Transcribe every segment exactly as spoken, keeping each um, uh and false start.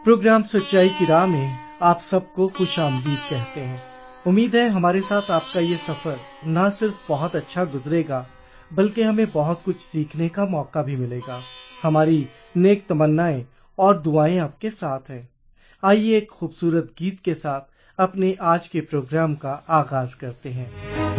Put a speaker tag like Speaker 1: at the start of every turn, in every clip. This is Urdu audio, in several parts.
Speaker 1: प्रोग्राम सच्चाई की राह में आप सबको खुश आमदीद कहते हैं। उम्मीद है हमारे साथ आपका ये सफर न सिर्फ बहुत अच्छा गुजरेगा बल्कि हमें बहुत कुछ सीखने का मौका भी मिलेगा। हमारी नेक तमन्नाएं और दुआएं आपके साथ हैं। आइए एक खूबसूरत गीत के साथ अपने आज के प्रोग्राम का आगाज करते हैं।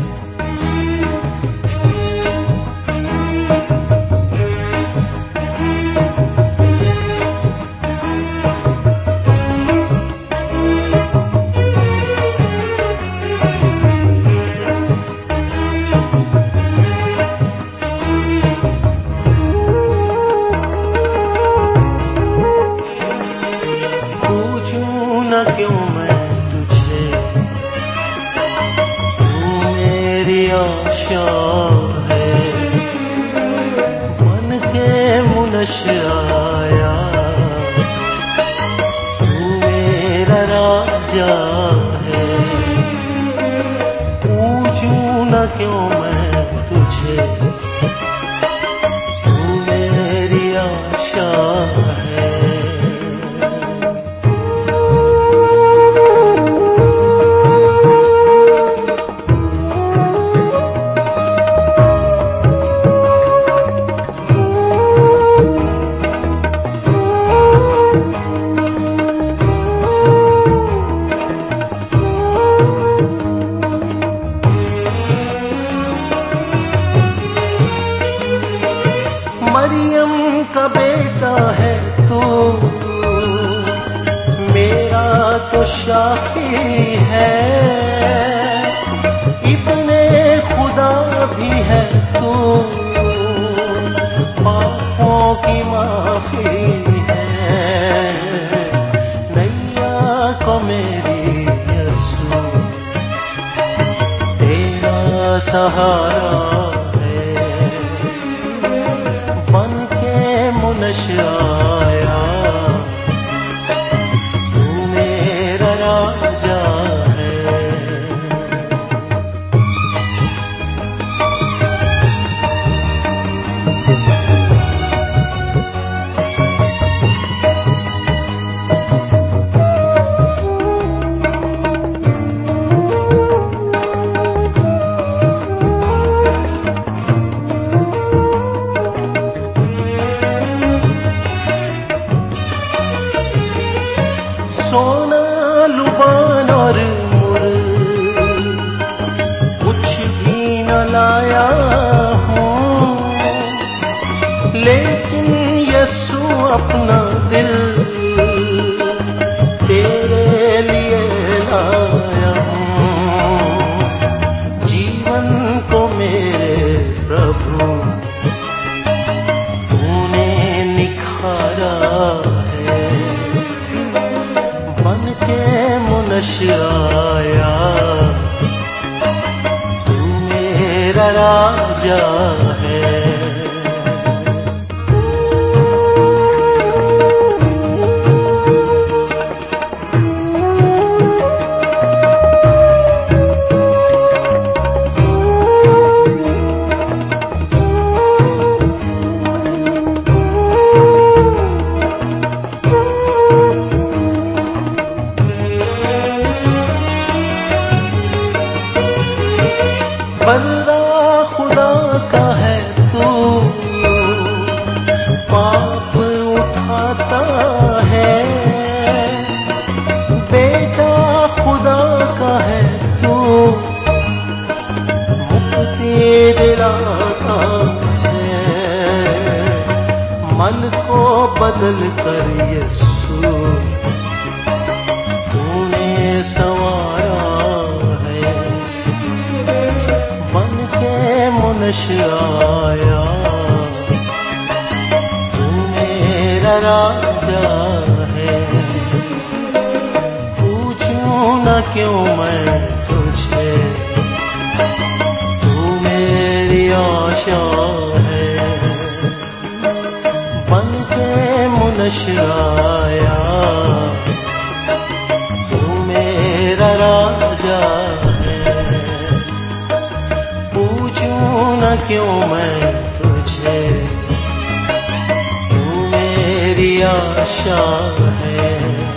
Speaker 2: क्यों मैं तुझे, तू मेरी आशा है।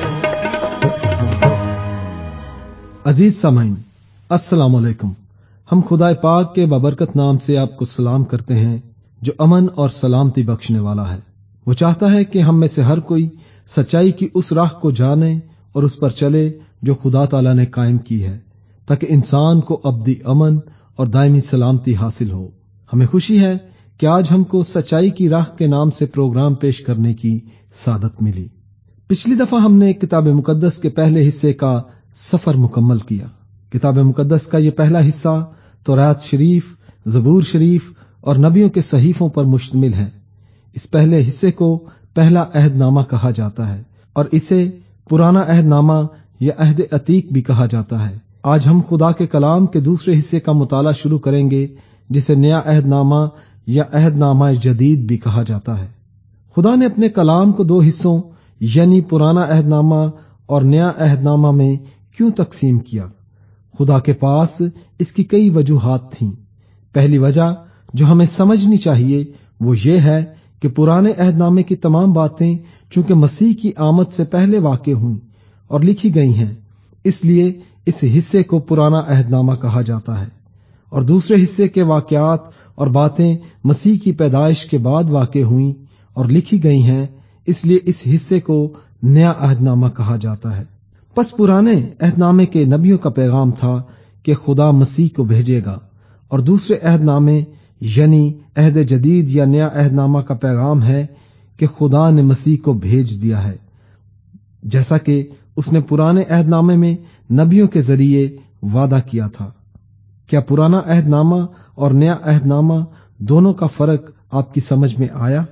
Speaker 2: عزیز سامعین، السلام علیکم۔ ہم خدا پاک کے بابرکت نام سے آپ کو سلام کرتے ہیں جو امن اور سلامتی بخشنے والا ہے۔ وہ چاہتا ہے کہ ہم میں سے ہر کوئی سچائی کی اس راہ کو جانے اور اس پر چلے جو خدا تعالیٰ نے قائم کی ہے، تاکہ انسان کو ابدی امن اور دائمی سلامتی حاصل ہو۔ ہمیں خوشی ہے کہ آج ہم کو سچائی کی راہ کے نام سے پروگرام پیش کرنے کی سعادت ملی۔ پچھلی دفعہ ہم نے کتاب مقدس کے پہلے حصے کا سفر مکمل کیا۔ کتاب مقدس کا یہ پہلا حصہ تورات شریف، زبور شریف اور نبیوں کے صحیفوں پر مشتمل ہے۔ اس پہلے حصے کو پہلا عہد نامہ کہا جاتا ہے اور اسے پرانا عہد نامہ یا عہد عتیق بھی کہا جاتا ہے۔ آج ہم خدا کے کلام کے دوسرے حصے کا مطالعہ شروع کریں گے، جسے نیا عہد نامہ یا عہد نامہ جدید بھی کہا جاتا ہے۔ خدا نے اپنے کلام کو دو حصوں یعنی پرانا عہد نامہ اور نیا عہد نامہ میں کیوں تقسیم کیا؟ خدا کے پاس اس کی کئی وجوہات تھیں۔ پہلی وجہ جو ہمیں سمجھنی چاہیے وہ یہ ہے کہ پرانے عہد نامے کی تمام باتیں چونکہ مسیح کی آمد سے پہلے واقع ہوئیں اور لکھی گئی ہیں، اس لیے اس حصے کو پرانا عہد نامہ کہا جاتا ہے، اور دوسرے حصے کے واقعات اور باتیں مسیح کی پیدائش کے بعد واقع ہوئیں اور لکھی گئی ہیں، اس لیے اس حصے کو نیا عہد نامہ کہا جاتا ہے۔ پس پرانے عہد نامے کے نبیوں کا پیغام تھا کہ خدا مسیح کو بھیجے گا، اور دوسرے عہد نامے یعنی عہد جدید یا نیا عہد نامہ کا پیغام ہے کہ خدا نے مسیح کو بھیج دیا ہے، جیسا کہ اس نے پرانے عہد نامے میں نبیوں کے ذریعے وعدہ کیا تھا۔ کیا پرانا عہد نامہ اور نیا عہد نامہ دونوں کا فرق آپ کی سمجھ میں آیا؟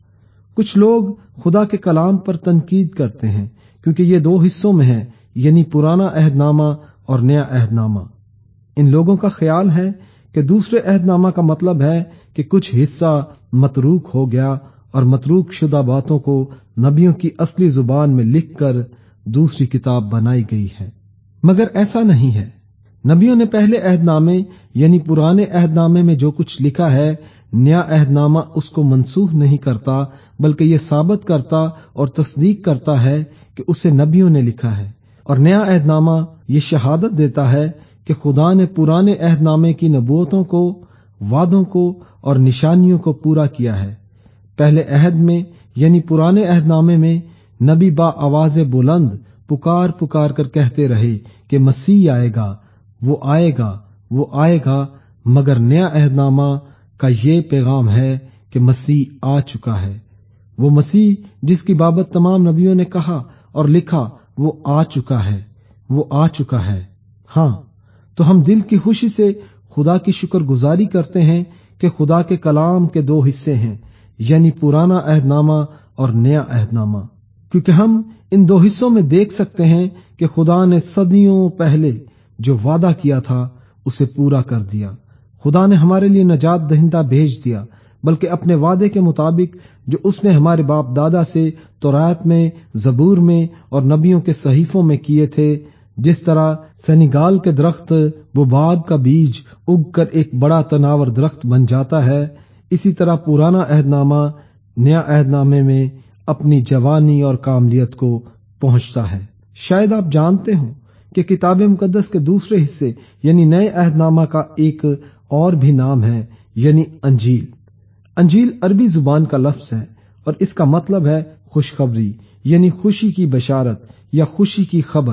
Speaker 2: کچھ لوگ خدا کے کلام پر تنقید کرتے ہیں کیونکہ یہ دو حصوں میں ہے، یعنی پرانا عہد نامہ اور نیا عہد نامہ۔ ان لوگوں کا خیال ہے کہ دوسرے عہد نامہ کا مطلب ہے کہ کچھ حصہ متروک ہو گیا اور متروک شدہ باتوں کو نبیوں کی اصلی زبان میں لکھ کر دوسری کتاب بنائی گئی ہے، مگر ایسا نہیں ہے۔ نبیوں نے پہلے عہد نامے یعنی پرانے عہد نامے میں جو کچھ لکھا ہے، نیا عہد نامہ اس کو منسوخ نہیں کرتا، بلکہ یہ ثابت کرتا اور تصدیق کرتا ہے کہ اسے نبیوں نے لکھا ہے، اور نیا عہد نامہ یہ شہادت دیتا ہے کہ خدا نے پرانے عہد نامے کی نبوتوں کو، وعدوں کو اور نشانیوں کو پورا کیا ہے۔ پہلے عہد میں یعنی پرانے عہد نامے میں نبی با آواز بلند پکار پکار کر کہتے رہے کہ مسیح آئے گا، وہ آئے گا، وہ آئے گا، مگر نیا عہد نامہ کا یہ پیغام ہے کہ مسیح آ چکا ہے۔ وہ مسیح جس کی بابت تمام نبیوں نے کہا اور لکھا، وہ آ چکا ہے، وہ آ چکا ہے۔ ہاں، تو ہم دل کی خوشی سے خدا کی شکر گزاری کرتے ہیں کہ خدا کے کلام کے دو حصے ہیں، یعنی پرانا عہد نامہ اور نیا عہد نامہ، کیونکہ ہم ان دو حصوں میں دیکھ سکتے ہیں کہ خدا نے صدیوں پہلے جو وعدہ کیا تھا اسے پورا کر دیا۔ خدا نے ہمارے لیے نجات دہندہ بھیج دیا، بلکہ اپنے وعدے کے مطابق جو اس نے ہمارے باپ دادا سے تورات میں، زبور میں اور نبیوں کے صحیفوں میں کیے تھے۔ جس طرح سنیگال کے درخت وہ باغ کا بیج اگ کر ایک بڑا تناور درخت بن جاتا ہے، اسی طرح پرانا عہد نامہ نیا عہد نامے میں اپنی جوانی اور کاملیت کو پہنچتا ہے۔ شاید آپ جانتے ہوں کہ کتاب مقدس کے دوسرے حصے یعنی نئے عہد نامہ کا ایک اور بھی نام ہے، یعنی انجیل۔ انجیل عربی زبان کا لفظ ہے اور اس کا مطلب ہے خوشخبری، یعنی خوشی کی بشارت یا خوشی کی خبر۔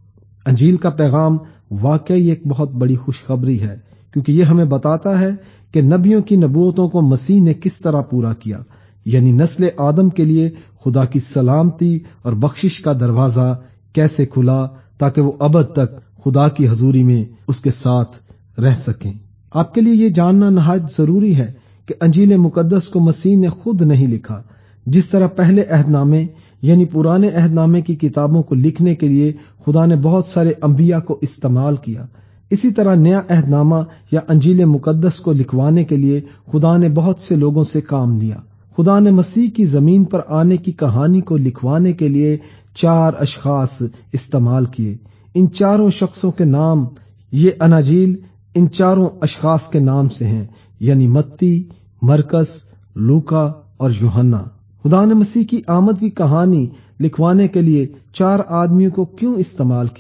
Speaker 2: انجیل کا پیغام واقعی ایک بہت بڑی خوشخبری ہے، کیونکہ یہ ہمیں بتاتا ہے کہ نبیوں کی نبوتوں کو مسیح نے کس طرح پورا کیا، یعنی نسل آدم کے لیے خدا کی سلامتی اور بخشش کا دروازہ کیسے کھلا تاکہ وہ ابد تک خدا کی حضوری میں اس کے ساتھ رہ سکیں۔ آپ کے لیے یہ جاننا نہایت ضروری ہے کہ انجیل مقدس کو مسیح نے خود نہیں لکھا۔ جس طرح پہلے عہد نامے یعنی پرانے عہد نامے کی کتابوں کو لکھنے کے لیے خدا نے بہت سارے انبیاء کو استعمال کیا، اسی طرح نیا عہد نامہ یا انجیل مقدس کو لکھوانے کے لیے خدا نے بہت سے لوگوں سے کام لیا۔ خدا نے مسیح کی زمین پر آنے کی کہانی کو لکھوانے کے لیے چار اشخاص استعمال کیے۔ ان چاروں شخصوں کے نام یہ اناجیل ان چاروں اشخاص کے نام سے ہیں، یعنی متی، مرکس، لوکا اور یوحنا۔ خدا نے مسیح کی آمد کی کہانی لکھوانے کے لیے چار آدمیوں کو کیوں استعمال کیا؟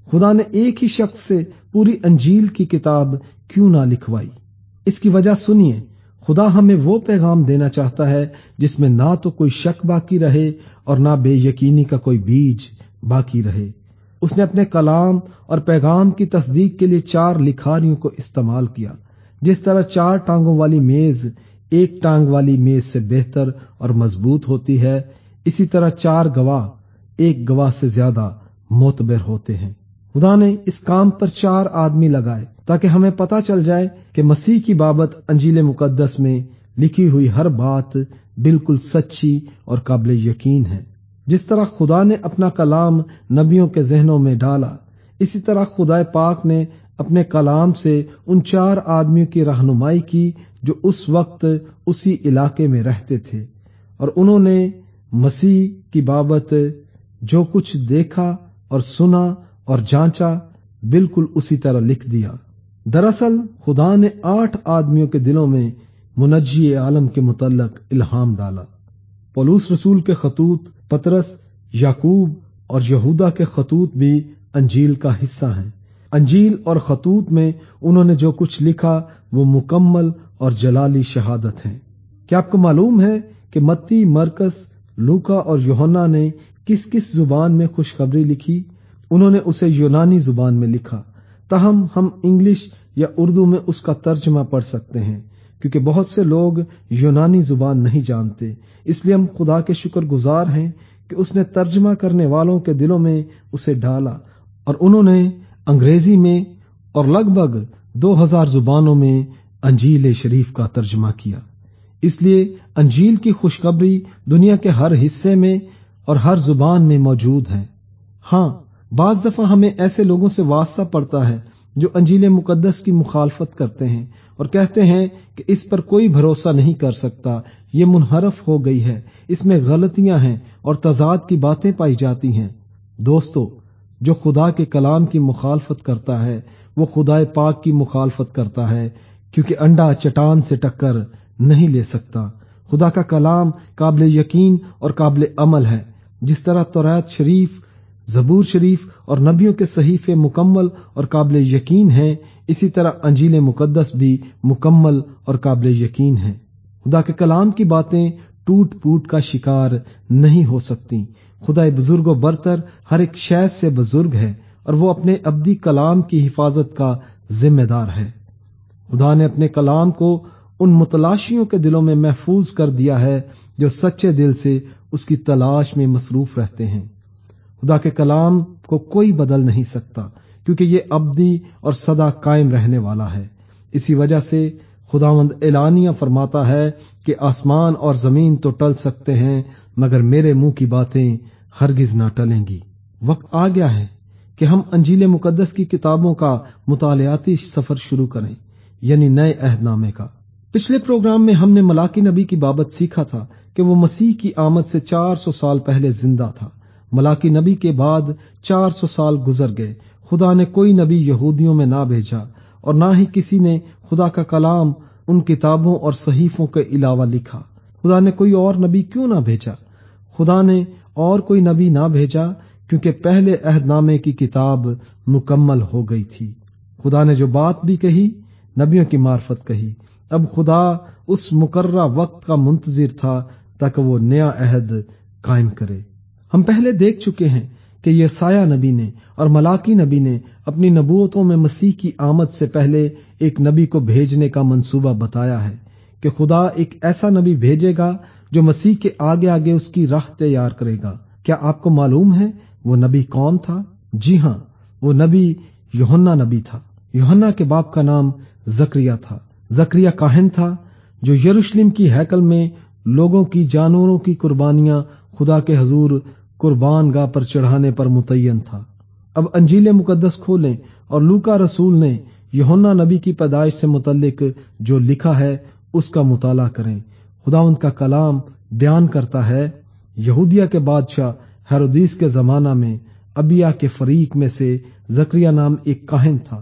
Speaker 2: خدا نے ایک ہی شخص سے پوری انجیل کی کتاب کیوں نہ لکھوائی؟ اس کی وجہ سنیے، خدا ہمیں وہ پیغام دینا چاہتا ہے جس میں نہ تو کوئی شک باقی رہے اور نہ بے یقینی کا کوئی بیج باقی رہے۔ اس نے اپنے کلام اور پیغام کی تصدیق کے لیے چار لکھاریوں کو استعمال کیا۔ جس طرح چار ٹانگوں والی میز ایک ٹانگ والی میز سے بہتر اور مضبوط ہوتی ہے، اسی طرح چار گواہ ایک گواہ سے زیادہ معتبر ہوتے ہیں۔ خدا نے اس کام پر چار آدمی لگائے تاکہ ہمیں پتہ چل جائے کہ مسیح کی بابت انجیل مقدس میں لکھی ہوئی ہر بات بالکل سچی اور قابل یقین ہے۔ جس طرح خدا نے اپنا کلام نبیوں کے ذہنوں میں ڈالا، اسی طرح خدا پاک نے اپنے کلام سے ان چار آدمیوں کی رہنمائی کی جو اس وقت اسی علاقے میں رہتے تھے، اور انہوں نے مسیح کی بابت جو کچھ دیکھا اور سنا اور جانچا بالکل اسی طرح لکھ دیا۔ دراصل خدا نے آٹھ آدمیوں کے دلوں میں منجی عالم کے متعلق الہام ڈالا۔ پولس رسول کے خطوط، پطرس، یعقوب اور یہودا کے خطوط بھی انجیل کا حصہ ہیں۔ انجیل اور خطوط میں انہوں نے جو کچھ لکھا وہ مکمل اور جلالی شہادت ہیں۔ کیا آپ کو معلوم ہے کہ متی، مرکس، لوکا اور یوحنا نے کس کس زبان میں خوشخبری لکھی؟ انہوں نے اسے یونانی زبان میں لکھا، تاہم ہم انگلش یا اردو میں اس کا ترجمہ پڑھ سکتے ہیں، کیونکہ بہت سے لوگ یونانی زبان نہیں جانتے۔ اس لیے ہم خدا کے شکر گزار ہیں کہ اس نے ترجمہ کرنے والوں کے دلوں میں اسے ڈالا، اور انہوں نے انگریزی میں اور لگ بھگ دو ہزار زبانوں میں انجیل شریف کا ترجمہ کیا۔ اس لیے انجیل کی خوشخبری دنیا کے ہر حصے میں اور ہر زبان میں موجود ہے۔ ہاں، بعض دفعہ ہمیں ایسے لوگوں سے واسطہ پڑتا ہے جو انجیل مقدس کی مخالفت کرتے ہیں اور کہتے ہیں کہ اس پر کوئی بھروسہ نہیں کر سکتا، یہ منحرف ہو گئی ہے، اس میں غلطیاں ہیں اور تضاد کی باتیں پائی جاتی ہیں۔ دوستو، جو خدا کے کلام کی مخالفت کرتا ہے وہ خدا پاک کی مخالفت کرتا ہے، کیونکہ انڈا چٹان سے ٹکر نہیں لے سکتا۔ خدا کا کلام قابل یقین اور قابل عمل ہے۔ جس طرح تورات شریف، زبور شریف اور نبیوں کے صحیفے مکمل اور قابل یقین ہیں، اسی طرح انجیل مقدس بھی مکمل اور قابل یقین ہے۔ خدا کے کلام کی باتیں ٹوٹ پوٹ کا شکار نہیں ہو سکتی۔ خدا بزرگ و برتر ہر ایک شے سے بزرگ ہے اور وہ اپنے ابدی کلام کی حفاظت کا ذمہ دار ہے۔ خدا نے اپنے کلام کو ان متلاشیوں کے دلوں میں محفوظ کر دیا ہے جو سچے دل سے اس کی تلاش میں مصروف رہتے ہیں۔ خدا کے کلام کو کوئی بدل نہیں سکتا، کیونکہ یہ ابدی اور سدا قائم رہنے والا ہے۔ اسی وجہ سے خداوند اعلانیہ فرماتا ہے کہ آسمان اور زمین تو ٹل سکتے ہیں مگر میرے منہ کی باتیں ہرگز نہ ٹلیں گی۔ وقت آ گیا ہے کہ ہم انجیل مقدس کی کتابوں کا مطالعاتی سفر شروع کریں، یعنی نئے عہد نامے کا۔ پچھلے پروگرام میں ہم نے ملاکی نبی کی بابت سیکھا تھا کہ وہ مسیح کی آمد سے چار سو سال پہلے زندہ تھا۔ ملاکی نبی کے بعد چار سو سال گزر گئے، خدا نے کوئی نبی یہودیوں میں نہ بھیجا اور نہ ہی کسی نے خدا کا کلام ان کتابوں اور صحیفوں کے علاوہ لکھا۔ خدا نے کوئی اور نبی کیوں نہ بھیجا؟ خدا نے اور کوئی نبی نہ بھیجا کیونکہ پہلے عہد نامے کی کتاب مکمل ہو گئی تھی۔ خدا نے جو بات بھی کہی نبیوں کی معرفت کہی۔ اب خدا اس مقررہ وقت کا منتظر تھا تاکہ وہ نیا عہد قائم کرے۔ ہم پہلے دیکھ چکے ہیں کہ یسایہ نبی نے اور ملاکی نبی نے اپنی نبوتوں میں مسیح کی آمد سے پہلے ایک نبی کو بھیجنے کا منصوبہ بتایا ہے کہ خدا ایک ایسا نبی بھیجے گا جو مسیح کے آگے آگے اس کی راہ تیار کرے گا۔ کیا آپ کو معلوم ہے وہ نبی کون تھا؟ جی ہاں، وہ نبی یوحنا نبی تھا۔ یوحنا کے باپ کا نام زکریا تھا۔ زکریا کاہن تھا جو یروشلم کی ہیکل میں لوگوں کی جانوروں کی قربانیاں خدا کے حضور قربان گاہ پر چڑھانے پر متعین تھا۔ اب انجیل مقدس کھولیں اور لوکا رسول نے یوحنا نبی کی پیدائش سے متعلق جو لکھا ہے اس کا مطالعہ کریں۔ خداوند کا کلام بیان کرتا ہے، یہودیہ کے بادشاہ ہیرودیس کے زمانہ میں ابیا کے فریق میں سے زکریا نام ایک کاہن تھا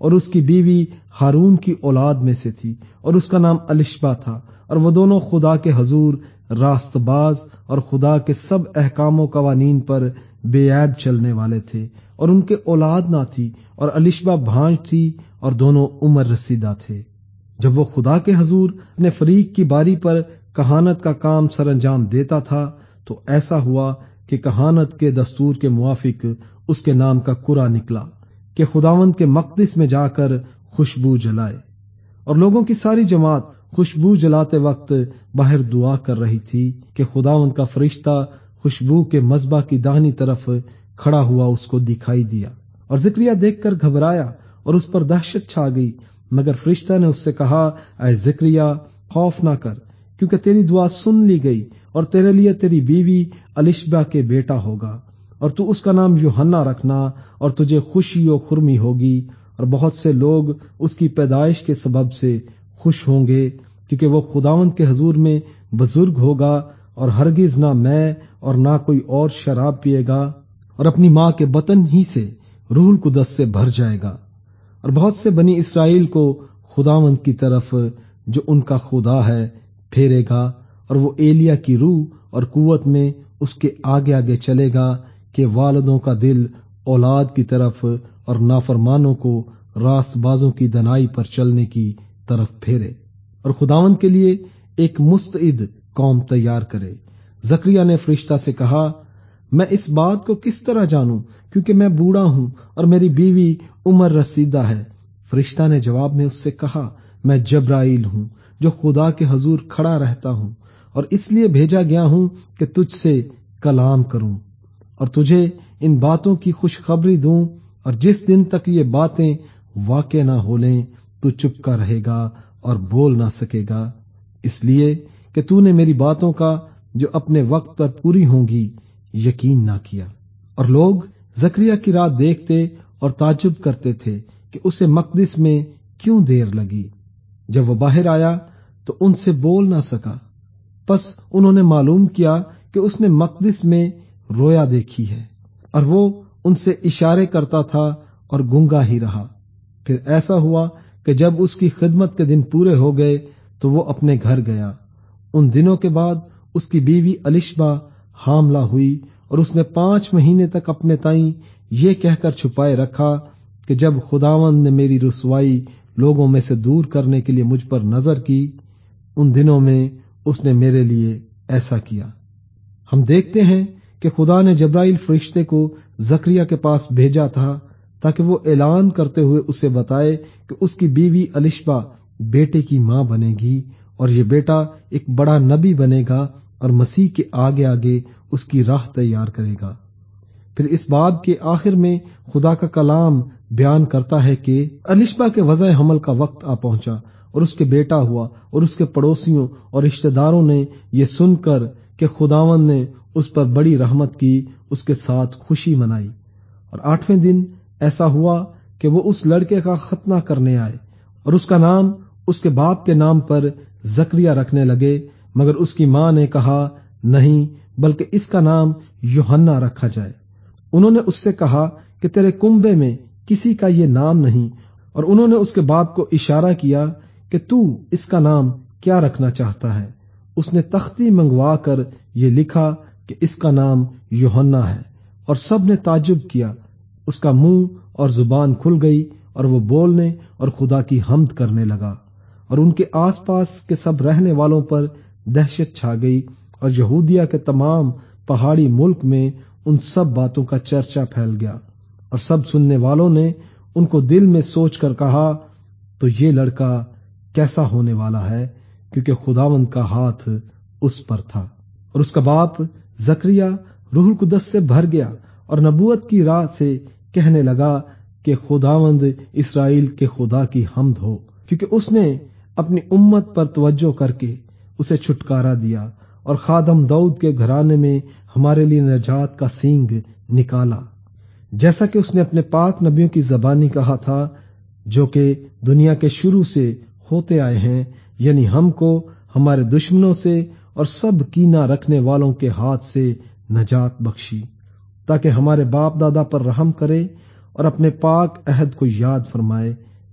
Speaker 2: اور اس کی بیوی ہارون کی اولاد میں سے تھی اور اس کا نام الشبا تھا، اور وہ دونوں خدا کے حضور راست باز اور خدا کے سب احکام و قوانین پر بے عیب چلنے والے تھے، اور ان کے اولاد نہ تھی، اور الشبا بھانج تھی اور دونوں عمر رسیدہ تھے۔ جب وہ خدا کے حضور اپنے فریق کی باری پر کہانت کا کام سر انجام دیتا تھا تو ایسا ہوا کہ کہانت کے دستور کے موافق اس کے نام کا کرا نکلا کہ خداوند کے مقدس میں جا کر خوشبو جلائے، اور لوگوں کی ساری جماعت خوشبو جلاتے وقت باہر دعا کر رہی تھی کہ خداوند کا فرشتہ خوشبو کے مذبح کی داہنی طرف کھڑا ہوا اس کو دکھائی دیا، اور زکریا دیکھ کر گھبرایا اور اس پر دہشت چھا گئی، مگر فرشتہ نے اس سے کہا، اے زکریا خوف نہ کر، کیونکہ تیری دعا سن لی گئی، اور تیرے لیے تیری بیوی الشبا کے بیٹا ہوگا، اور تو اس کا نام یوحنا رکھنا، اور تجھے خوشی و خرمی ہوگی، اور بہت سے لوگ اس کی پیدائش کے سبب سے خوش ہوں گے، کیونکہ وہ خداوند کے حضور میں بزرگ ہوگا، اور ہرگز نہ میں اور نہ کوئی اور شراب پیے گا، اور اپنی ماں کے بطن ہی سے روح القدس سے بھر جائے گا، اور بہت سے بنی اسرائیل کو خداوند کی طرف جو ان کا خدا ہے پھیرے گا، اور وہ ایلیا کی روح اور قوت میں اس کے آگے آگے چلے گا کہ والدوں کا دل اولاد کی طرف اور نافرمانوں کو راست بازوں کی دنائی پر چلنے کی طرف پھیرے، اور خداوند کے لیے ایک مستعد قوم تیار کرے۔ زکریا نے فرشتہ سے کہا، میں اس بات کو کس طرح جانوں، کیونکہ میں بوڑھا ہوں اور میری بیوی عمر رسیدہ ہے؟ فرشتہ نے جواب میں اس سے کہا، میں جبرائیل ہوں جو خدا کے حضور کھڑا رہتا ہوں، اور اس لیے بھیجا گیا ہوں کہ تجھ سے کلام کروں اور تجھے ان باتوں کی خوشخبری دوں، اور جس دن تک یہ باتیں واقع نہ ہو لیں تو چپ کا رہے گا اور بول نہ سکے گا، اس لیے کہ تو نے میری باتوں کا جو اپنے وقت پر پوری ہوں گی یقین نہ کیا۔ اور لوگ زکریا کی رات دیکھتے اور تعجب کرتے تھے کہ اسے مقدس میں کیوں دیر لگی۔ جب وہ باہر آیا تو ان سے بول نہ سکا، پس انہوں نے معلوم کیا کہ اس نے مقدس میں رویا دیکھی ہے، اور وہ ان سے اشارے کرتا تھا اور گنگا ہی رہا۔ پھر ایسا ہوا کہ جب اس کی خدمت کے دن پورے ہو گئے تو وہ اپنے گھر گیا۔ ان دنوں کے بعد اس کی بیوی الشبا حاملہ ہوئی، اور اس نے پانچ مہینے تک اپنے تائیں یہ کہہ کر چھپائے رکھا کہ جب خداوند نے میری رسوائی لوگوں میں سے دور کرنے کے لیے مجھ پر نظر کی، ان دنوں میں اس نے میرے لیے ایسا کیا۔ ہم دیکھتے ہیں کہ خدا نے جبرائیل فرشتے کو زکریا کے پاس بھیجا تھا تاکہ وہ اعلان کرتے ہوئے اسے بتائے کہ اس کی بیوی الشبا بیٹے کی ماں بنے گی، اور یہ بیٹا ایک بڑا نبی بنے گا اور مسیح کے آگے آگے اس کی راہ تیار کرے گا۔ پھر اس باب کے آخر میں خدا کا کلام بیان کرتا ہے کہ الشبا کے وضع حمل کا وقت آ پہنچا اور اس کے بیٹا ہوا، اور اس کے پڑوسیوں اور رشتہ داروں نے یہ سن کر کہ خداوند نے اس پر بڑی رحمت کی اس کے ساتھ خوشی منائی۔ اور آٹھویں دن ایسا ہوا کہ وہ اس لڑکے کا ختنہ کرنے آئے، اور اس کا نام اس کے باپ کے نام پر زکریا رکھنے لگے، مگر اس کی ماں نے کہا نہیں، بلکہ اس کا نام یوحنا رکھا جائے۔ انہوں نے اس سے کہا کہ تیرے کنبے میں کسی کا یہ نام نہیں، اور انہوں نے اس کے باپ کو اشارہ کیا کہ تو اس کا نام کیا رکھنا چاہتا ہے؟ اس نے تختی منگوا کر یہ لکھا کہ اس کا نام یوحنا ہے، اور سب نے تعجب کیا۔ اس کا منہ اور زبان کھل گئی اور وہ بولنے اور خدا کی حمد کرنے لگا، اور ان کے آس پاس کے سب رہنے والوں پر دہشت چھا گئی، اور یہودیہ کے تمام پہاڑی ملک میں ان سب باتوں کا چرچا پھیل گیا، اور سب سننے والوں نے ان کو دل میں سوچ کر کہا، تو یہ لڑکا کیسا ہونے والا ہے، کیونکہ خداوند کا ہاتھ اس پر تھا۔ اور اس کا باپ زکریا روح القدس سے بھر گیا اور نبوت کی راہ سے کہنے لگا کہ خداوند اسرائیل کے خدا کی حمد ہو، کیونکہ اس نے اپنی امت پر توجہ کر کے اسے چھٹکارا دیا، اور خادم داؤد کے گھرانے میں ہمارے لیے نجات کا سینگ نکالا، جیسا کہ اس نے اپنے پاک نبیوں کی زبانی کہا تھا، جو کہ دنیا کے شروع سے ہوتے آئے ہیں، یعنی ہم کو ہمارے دشمنوں سے اور سب کینہ رکھنے والوں کے ہاتھ سے نجات بخشی، تاکہ ہمارے باپ دادا پر رحم کرے اور اپنے پاک عہد کو یاد فرمائے،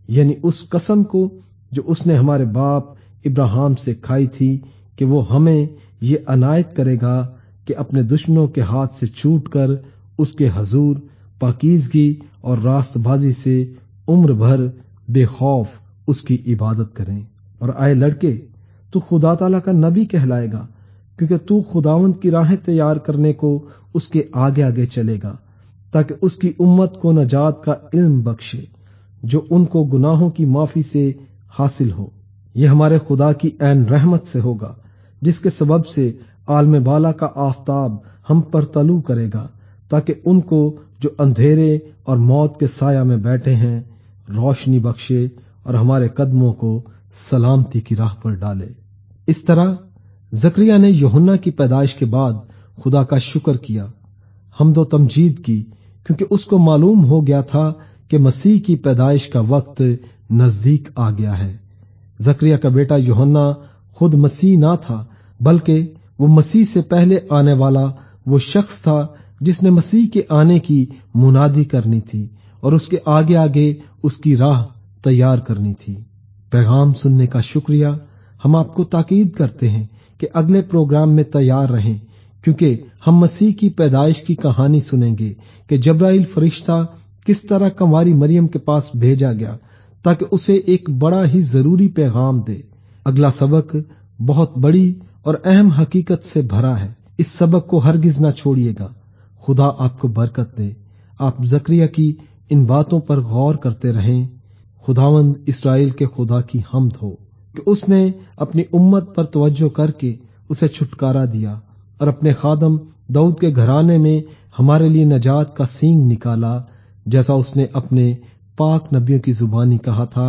Speaker 2: यानी उस कसम को जो उसने हमारे बाप इब्राहिम से खाई थी कि वो हमें ये अनायत करेगा कि अपने दुश्मनों के हाथ से छूटकर उसके हजूर पाकीज़गी और रास्तबाजी से उम्र भर बेखौफ उसकी इबादत करें। और आए लड़के, तू खुदा ताला का नबी कहलाएगा, क्योंकि तू खुदावंद की राहें तैयार करने को उसके आगे आगे चलेगा, ताकि उसकी उम्मत को नजात का इल्म बख्शे जो उनको गुनाहों की माफी से हासिल हो। यह हमारे खुदा की ऐन रहमत से होगा, जिसके सबब से आलम बाला का आफताब हम पर तलू करेगा, ताकि उनको जो अंधेरे और मौत के साया में बैठे हैं रोशनी बख्शे और हमारे कदमों को सलामती की राह पर डाले। इस तरह जकरिया ने यूहन्ना की पैदाइश के बाद खुदा का शुक्र किया, हम्दो तमजीद की, क्योंकि उसको मालूम हो गया था कि मसीह की पैदाइश का वक्त नजदीक आ गया है। जकरिया का बेटा यूहन्ना खुद मसीह ना था, बल्कि वो मसीह से पहले आने वाला वो शख्स था जिसने मसीह के आने की मुनादी करनी थी और उसके आगे आगे उसकी राह तैयार करनी थी। पैगाम सुनने का शुक्रिया। हम आपको ताकीद करते हैं कि अगले प्रोग्राम में तैयार रहें, क्योंकि हम मसीह की पैदाइश की कहानी सुनेंगे कि जब्राइल फरिश्ता किस तरह कंवारी मरियम के पास भेजा गया ताकि उसे एक बड़ा ही जरूरी पैगाम दे। अगला सबक बहुत बड़ी और अहम हकीकत से भरा है। इस सबक को हरगिज ना छोड़िएगा। खुदा आपको बरकत दे। आप जकरिया की इन बातों पर गौर करते रहें। खुदावंद इस्राएल के खुदा की हम्द हो कि उसने अपनी उम्मत पर तवज्जो करके उसे छुटकारा दिया और अपने खादम दाऊद के घराने में हमारे लिए नजात का सींग निकाला, जैसा उसने अपने पाक नबियों की जुबानी कहा था,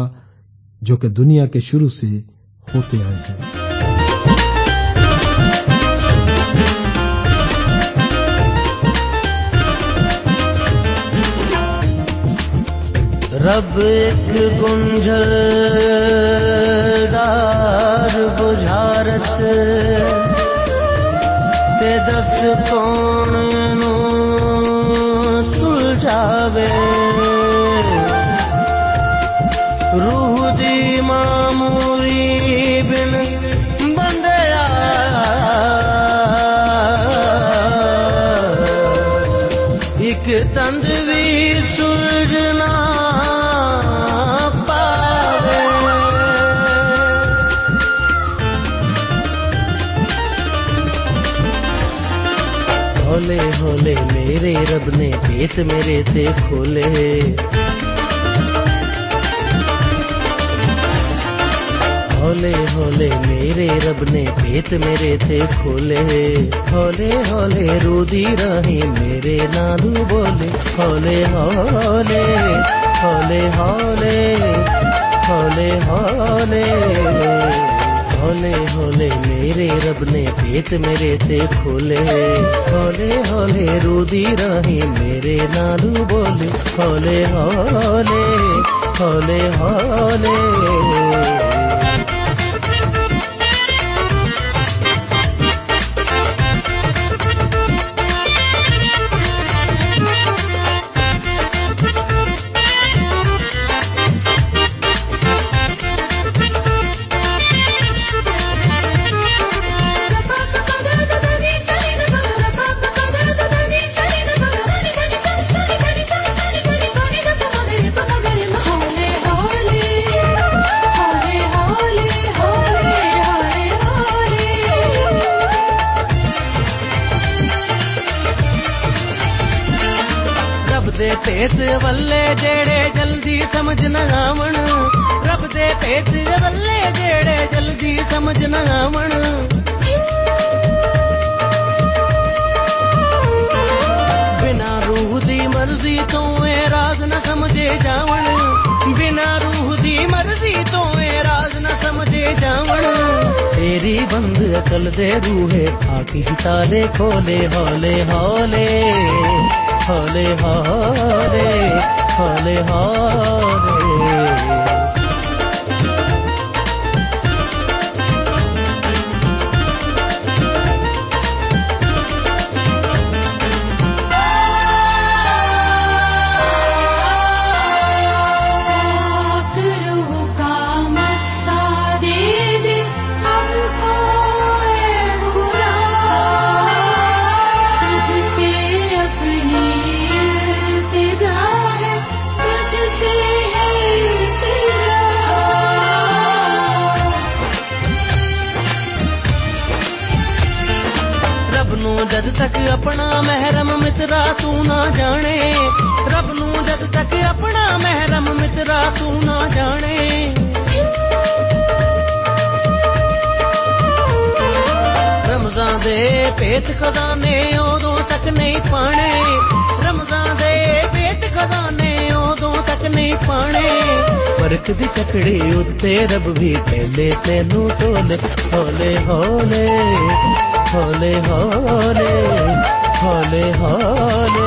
Speaker 2: जो कि दुनिया के शुरू से होते आए हैं।
Speaker 3: रब एक गुंझलदार बुझारत ते दस कौन नू सुलझावे, रूह दी मामूरी बिन बंदया एक तंद भी सुलझना होले होले मेरे रब ने पेट मेरे ते खोले, होले होले मेरे रब ने पेट मेरे ते खोले, होले होले रूदी राही मेरे नालू बोले, होले होले होले होले होले होले होले होले मेरे रब ने पेट मेरे ते खोले, होले होले रूदी राही मेरे नालू बोले, होले होले होले होले। पेट वल्ले जेड़े जल्दी समझ न आवण, रब दे पेट वल्ले जेड़े जल्दी समझ न आवण, बिना रूह दी मर्जी तो ए राज न समझे जावण, बिना रूह दी मर्जी तो ए राज न समझे जावण, तेरी बंद अकल दे रूहे आकी ताले खोले, हौले हौले हौले हौले हौले हौले।
Speaker 4: पाक
Speaker 3: अपना महरम मित्रा तू ना जाने, रब नू जद तक अपना महरम मित्रा तू ना जाने। रमज़ान दे पेट खजाने उदों तक नहीं पाने, रमज़ान दे पेट खजाने उदों तक नहीं पाने। बरख दी चकड़ी उत्ते रब भी पहले तैनू तोले, हौले हौले हौले हौले हौले हौले।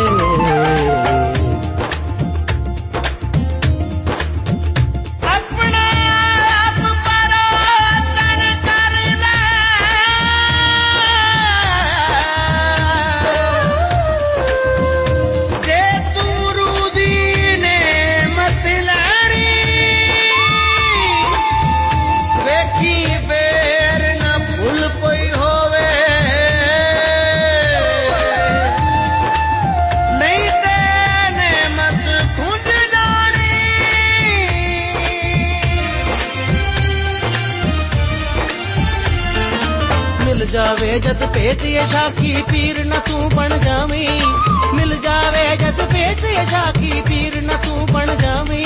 Speaker 3: जावे जद पेट यशाकी पीर न तू बन जावी, मिल जावे जद पेट यशाकी पीर न तू बन जावी।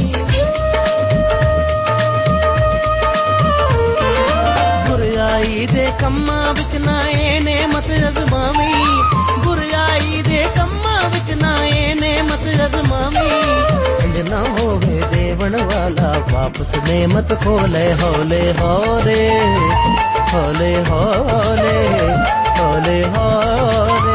Speaker 3: बुराई दे कम्मा विच ना एने मत अजमावी, बुराई दे कम्मा विच ना एने मत अजमावी। इंज ना होवे देवन वाला वापस ने मत खोले, हौले हौले हौले हौले हौले हौले।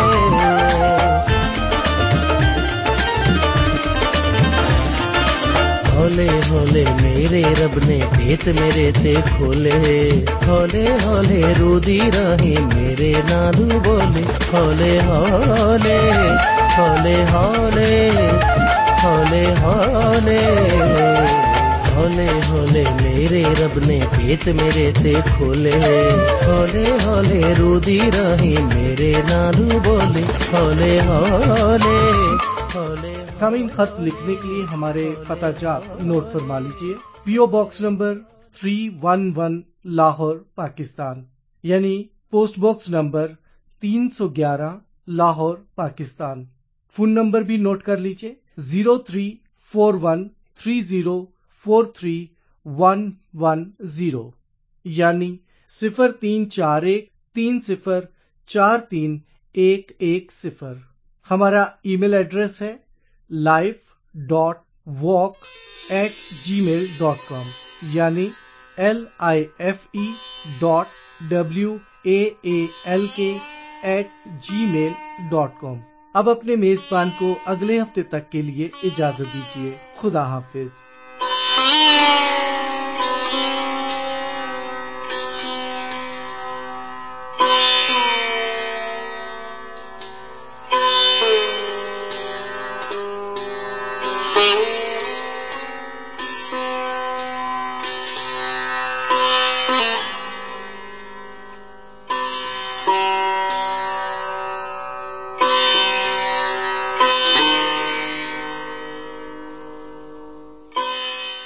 Speaker 3: हौले हौले मेरे रब ने भेत मेरे ते खोले, हौले हौले रूदी राही मेरे नालू बोले, हौले हौले हौले हौले हौले हौले हौले हौले मेरे रब ने भेत मेरे ते खोले, हौले हौले रूदी राही मेरे नालू बोले, हौले हौले हौले।
Speaker 1: सामीन, खत लिखने के लिए हमारे पता जाप नोट फरमा लीजिए। पीओ बॉक्स नंबर तीन सौ ग्यारह लाहौर पाकिस्तान, यानी पोस्ट बॉक्स नंबर तीन सौ ग्यारह लाहौर पाकिस्तान। फोन नंबर भी नोट कर लीजिए, zero three four one three zero four three one one zero, यानी सिफर तीन चार एक तीन सिफर चार तीन एक एक सिफर। हमारा ईमेल एड्रेस है life dot walk at Gmail dot com, यानी L I F E dot W A A L K at Gmail dot com. अब अपने मेजबान को अगले हफ्ते तक के लिए इजाजत दीजिए। खुदा हाफिज।